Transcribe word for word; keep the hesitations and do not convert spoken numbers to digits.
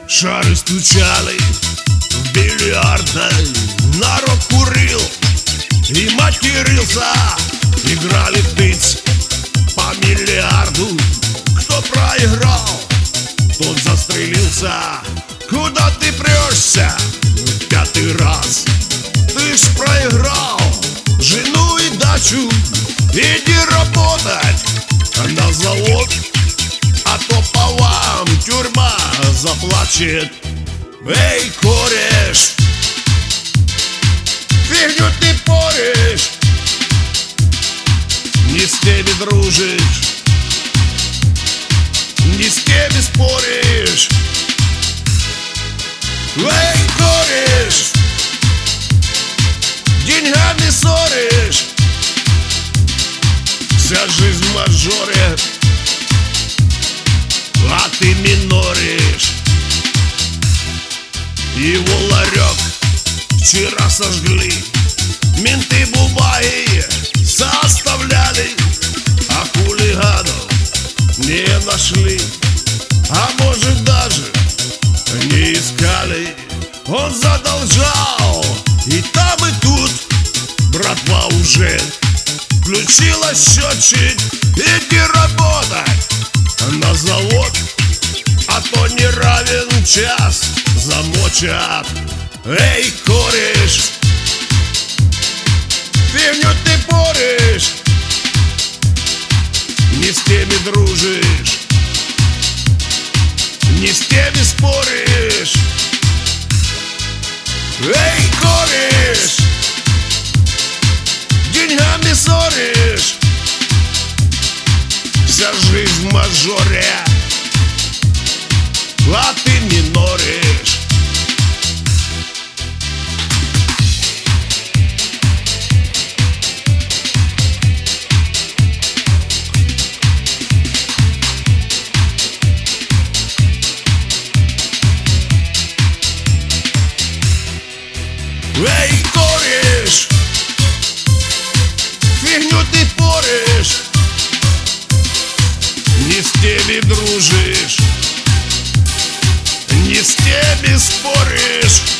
Шары стучали в бильярдной, народ курил и матерился. Играли птиц по миллиарду. Кто проиграл, тот застрелился. Куда ты прешься в пятый раз? Ты ж проиграл жену и дачу. Иди работать на завод, а то по вам тюрьма заплачет. Эй, кореш, фигню ты порешь, не с теми дружишь, не с теми споришь. Эй, кореш, деньгами ссоришь. Вся жизнь в мажоре, а ты миноришь. Его ларек вчера сожгли, менты бумаги составляли, а хулиганов не нашли, а может даже не искали. Он задолжал и там и тут, братва уже включила счетчик. Иди работать на завод, а то не равен час замочат. Эй, кореш, фигню ты порешь, не с теми дружишь, не с теми споришь. Эй, кореш, деньгами ссоришь. Вся жизнь в мажоре, а ты миноришь. Эй, кореш, фигню ты порешь, не с теми дружишь, не с теми споришь.